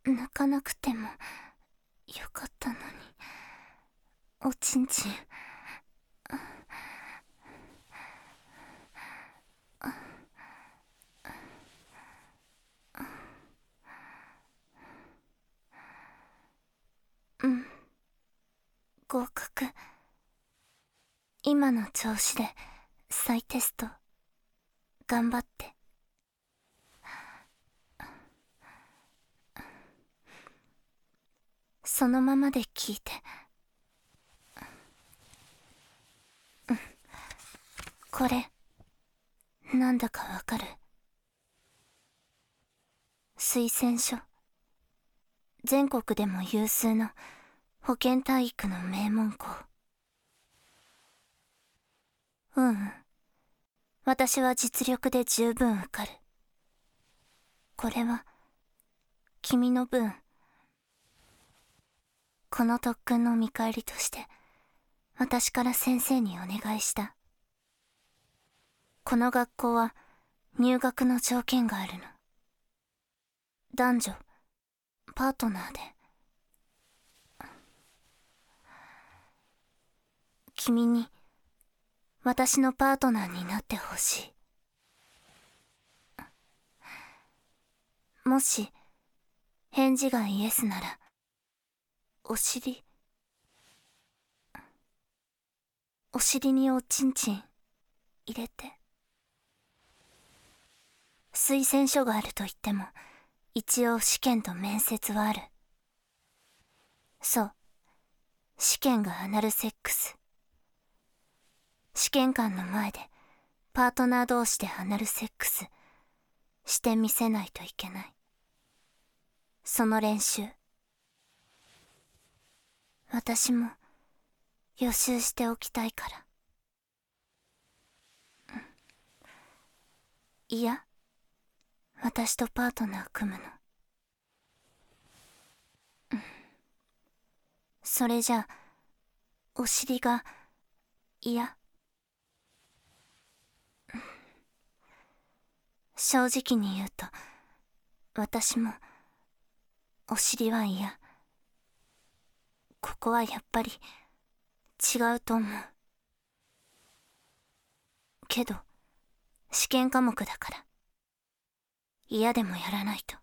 抜かなくてもよかったのに。おちんちん。うん。合格。今の調子で再テスト頑張って。そのままで聞いて。これなんだかわかる？推薦書。全国でも有数の保健体育の名門校。私は実力で十分受かる。これは君の分。この特訓の見返りとして私から先生にお願いした。この学校は入学の条件があるの。男女パートナーで。君に私のパートナーになってほしい。もし返事がイエスなら、お尻におちんちん入れて。推薦書があると言っても一応試験と面接はある。そう、試験がアナルセックス。試験官の前でパートナー同士でアナルセックスしてみせないといけない。その練習、私も予習しておきたいから。いや、私とパートナー組むの。それじゃあお尻が嫌？正直に言うと私もお尻は嫌。ここはやっぱり違うと思う。けど試験科目だから嫌でもやらないと。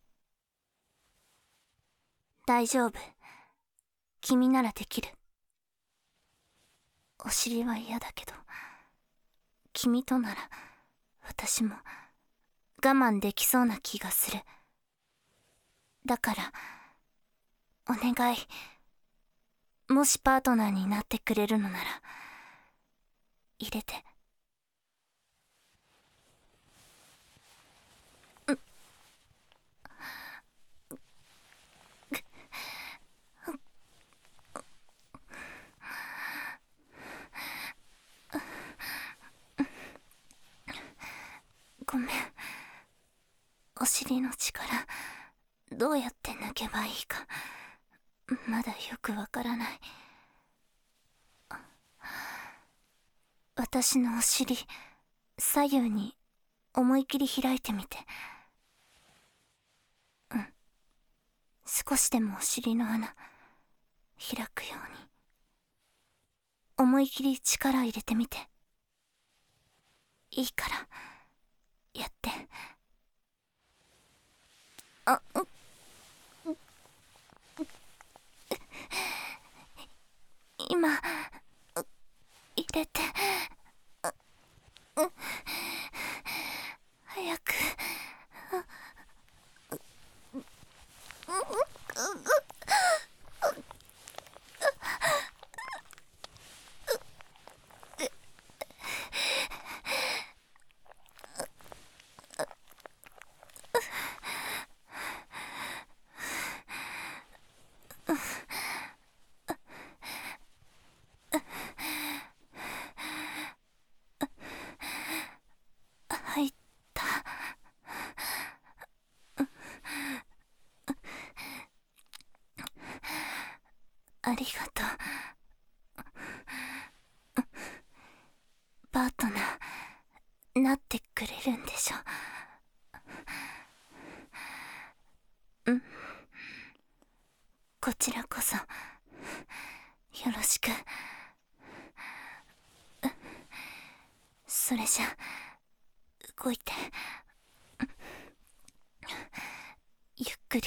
大丈夫、君ならできる。お尻は嫌だけど君となら私も我慢できそうな気がする。だからお願い。もしパートナーになってくれるのなら入れて。ごめん。お尻の力どうやって抜けばいいかまだよくわからない。私のお尻左右に思い切り開いてみて。少しでもお尻の穴開くように思い切り力入れてみて。いいからやって。今入れて。早く。入った。ありがとう。パートナーなってくれるんでしょ？ こちらこそよろしく。それじゃ動いて、ゆっくり。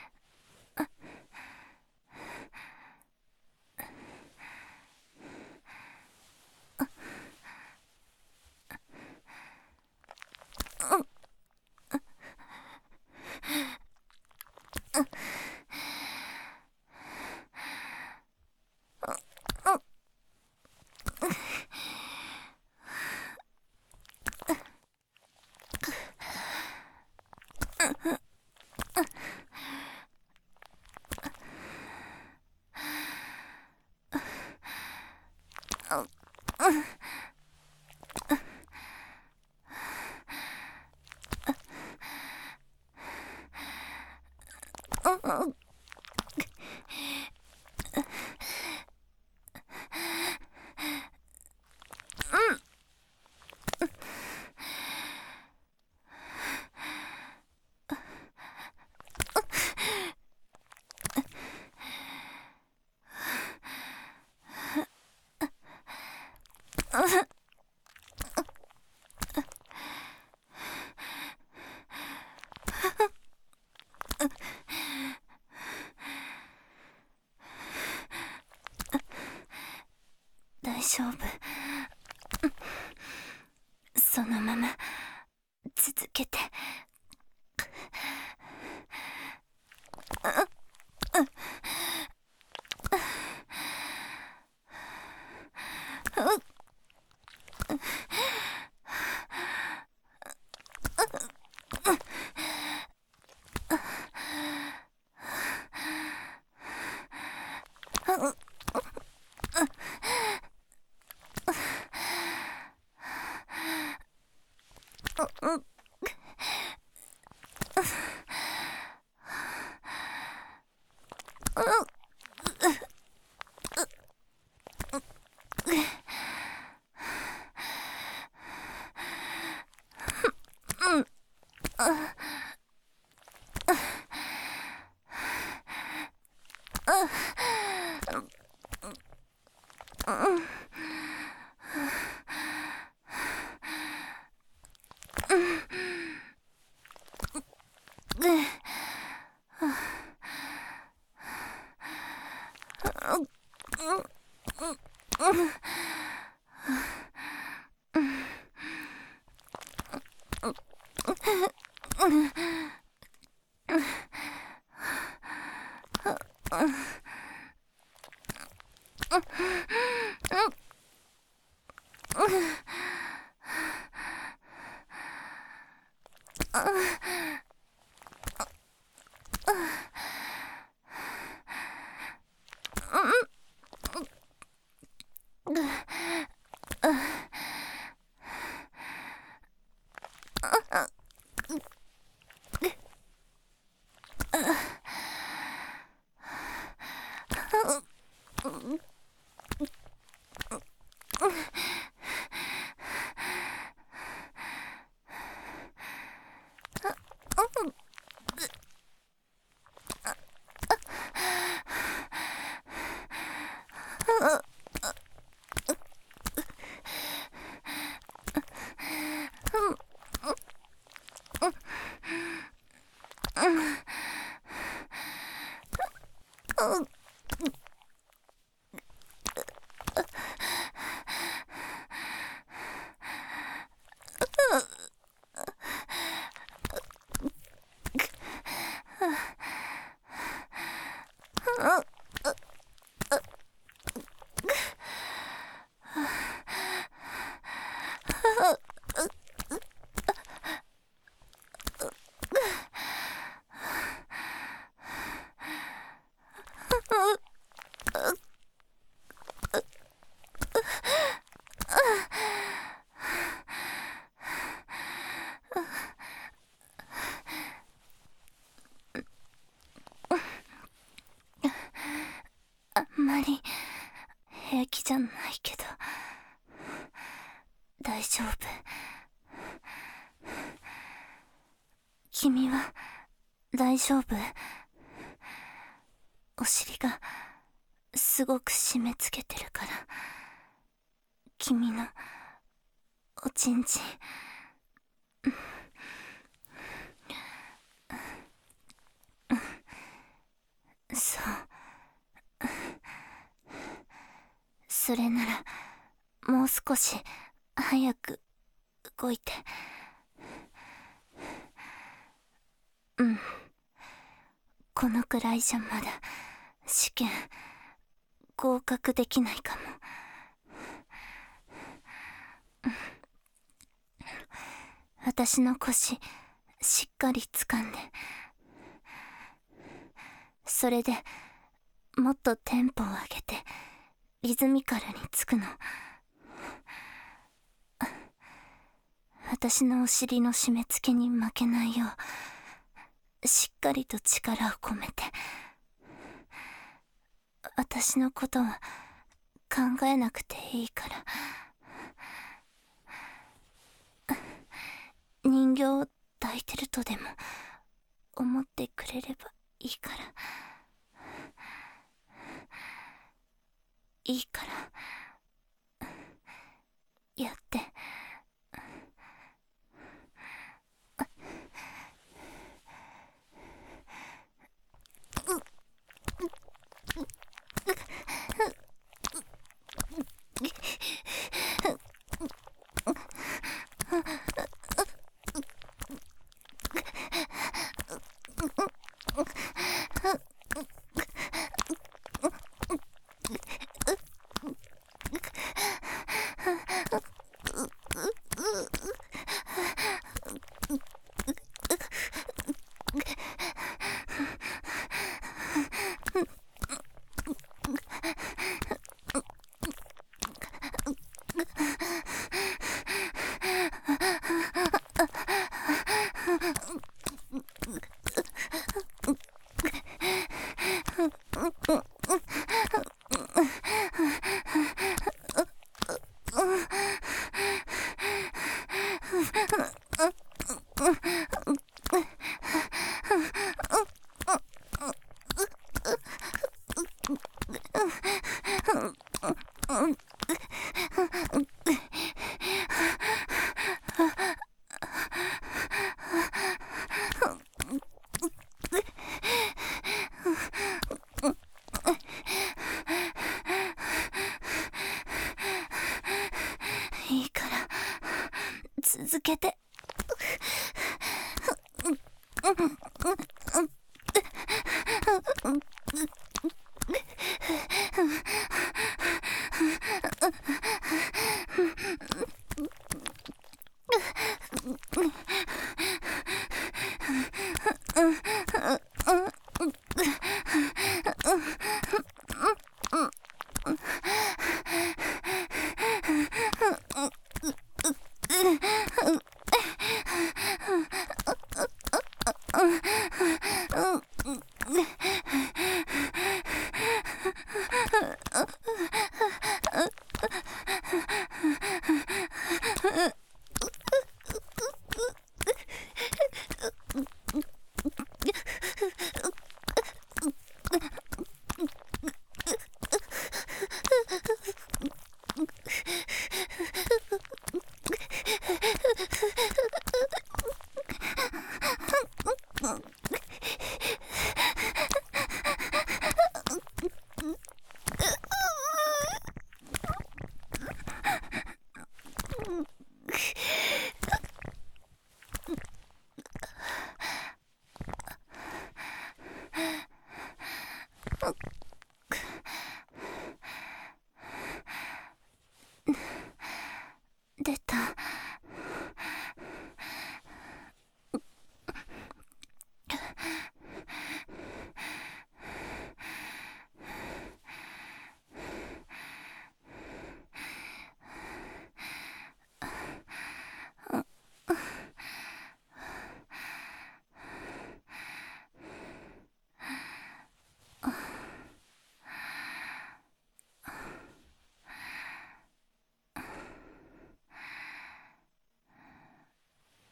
大丈夫。そのまま続けて。あんまり平気じゃないけど大丈夫。君は大丈夫？ お尻がすごく締め付けてるから、君のおちんちん、そう、それならもう少し早く動いて。うん、このくらいじゃまだ試験合格できないかも。私の腰しっかり掴んで、それでもっとテンポを上げてリズミカルにつくの。私のお尻の締め付けに負けないようしっかりと力を込めて。私のことは考えなくていいから。人形を抱いてるとでも思ってくれればいいから。いいからやって。いいから続けて。出た。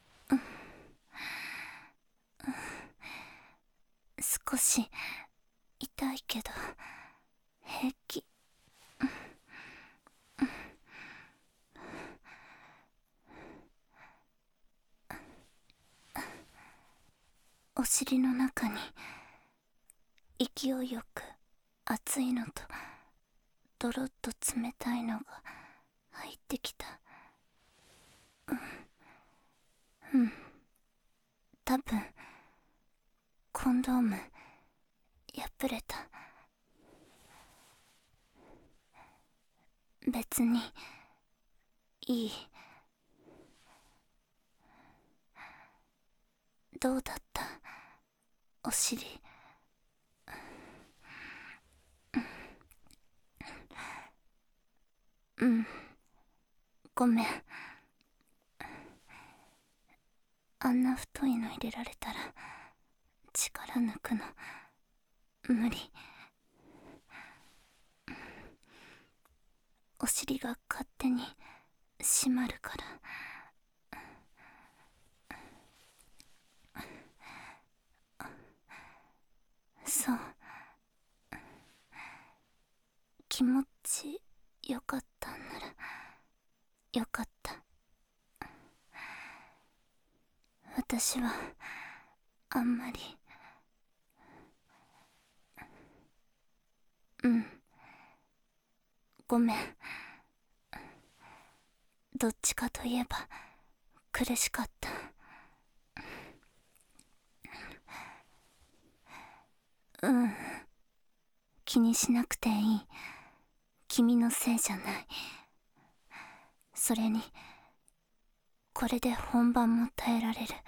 少し痛いけど平気。お尻の中に勢いよく熱いのとドロッと冷たいのが入ってきた。多分コンドーム破れた。別にいい。どうだった、お尻。ごめん。あんな太いの入れられたら力抜くの無理。お尻が勝手に閉まるから。そう、気持ちよかったんならよかった。私はあんまり。ごめん。どっちかといえば苦しかった。気にしなくていい。君のせいじゃない。それにこれで本番も耐えられる。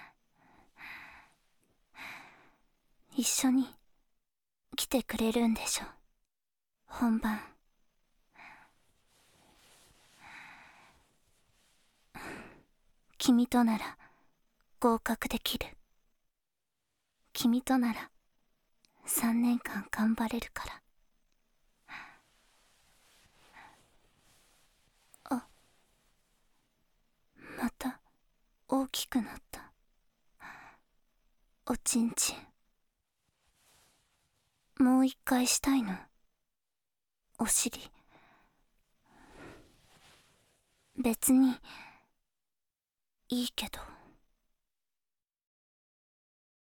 一緒に来てくれるんでしょ、本番。君となら合格できる。君となら3年間頑張れるから。あ、また大きくなった。おちんちん。もう一回したいの、お尻。別にいいけど。